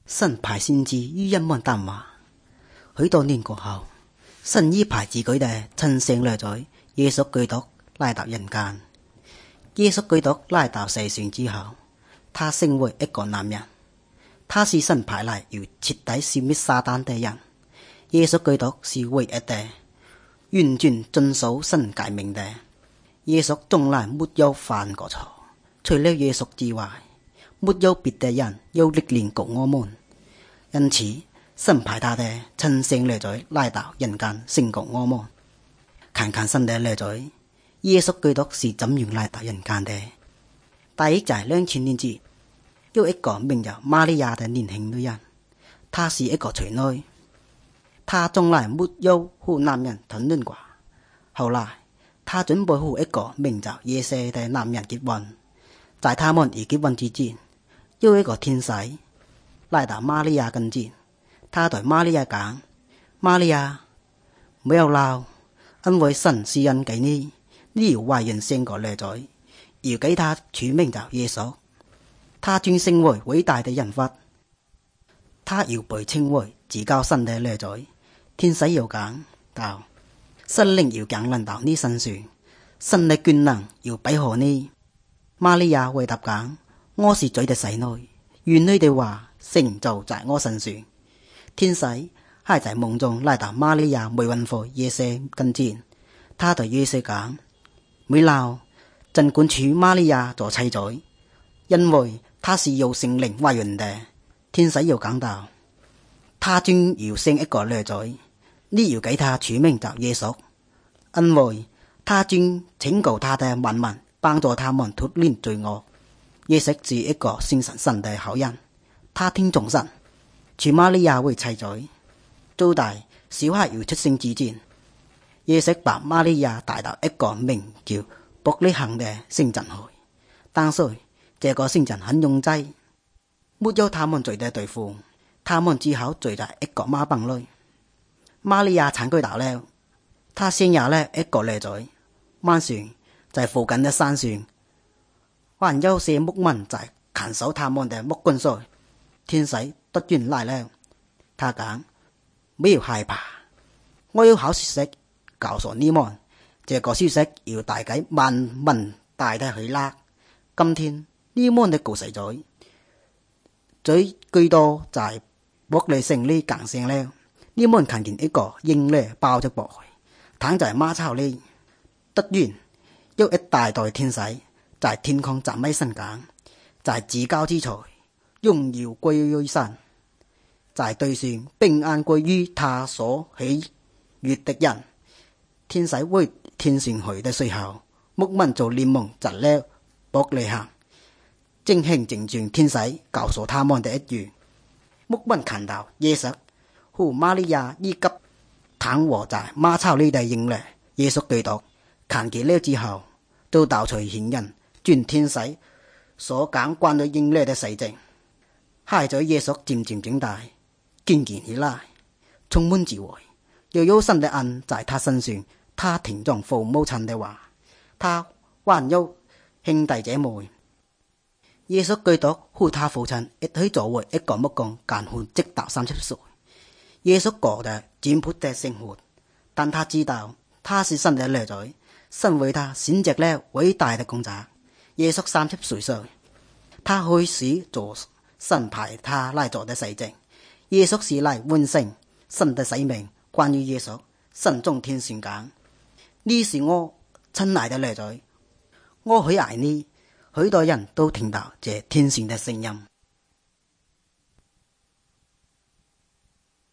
神派先知與人們談話。許多年過後，神已派自己的親生兒子耶穌基督來到人間。耶穌基督來到世上之後，他成為一個男人，他是神派來要徹底消滅撒旦的人。耶穌基督是唯一的完全遵守神誡命的。耶穌從來沒有犯過錯，除了耶穌之外，沒有別的人有力量救我們。因此，神派他的親生兒子來到人間拯救我們。看看神的兒子耶穌基督是怎樣來到人間的。大約在2000年前，有一個名叫瑪利亞的年輕女人，她是一個處女，她從來沒有和男人談戀過。後來，她準備和一個名叫耶穌的男人結婚。在他們要結婚之前，有一個天使來到瑪利亞跟前，他對瑪利亞講：瑪利亞，不要鬧，因為神施恩給你，你要懷孕生個兒子，要給他取名叫耶穌。他將成為偉大的人物，他要被稱為至高神的兒子。天使又講道：神靈要降臨到你身上，神的權能要庇護你。瑪利亞回答講：我是罪的使女，願你的話成就在我身上。天使還在夢中來到瑪利亞未婚夫耶穌跟前，他對耶穌講：沒鬧，盡管娶瑪利亞做妻子，因為她是由聖靈懷孕的。天使又講道：他將要生一個兒子，你要給他取名叫耶穌，因為他將拯救他的萬民，幫助他們脫離罪惡。耶穌是一個信神的好人，他聽從神，娶瑪利亞為妻子。早在小孩要出生之前，耶穌把瑪利亞帶到一個名叫伯利恆的城鎮去。當時這個城鎮很擁擠，沒有他們住的地方，他們只好住在一個馬棚裏。瑪利亞產居到了，她生下了一個兒子。晚上在附近的山上，還有些牧民在看守他們的牧群時，天使突然來了。他講：不要害怕，我有好消息告訴你們，這個消息要帶給萬民大的喜樂。今天你們的救世主基督在伯利恆裏降生了。你們看見一個嬰兒抱着寶貝，躺在馬槽裏。突然有一大隊天使在天空讚美神講：在至高之處榮耀歸於神，在地上平安歸於他所喜悅的人。天使回天上去的時候，牧民就連忙進了伯利恆，正行正像天使告訴他們的一樣。牧民看到耶穌和瑪利亞以及躺臥在馬槽裏的嬰兒耶穌基督，看見了之後，就到處勸人傳天使所講關於嬰兒的事情。孩子耶穌漸漸長大，健健起來，充滿智慧，又有神的恩在他身上。他聽從父母親的話，他還有兄弟姐妹。耶穌基督和他父親一起作為一個木工幹活，直到30歲。耶穌過着簡樸的生活，但他知道他是神的兒子，神為他選擇了偉大的工作。耶穌30歲時，他開始做神派他來做的事情。耶穌是來完成神的使命。關於耶穌，神從天上講：你是我親愛的兒子，我很愛你。許多人都聽到這天上的聲音。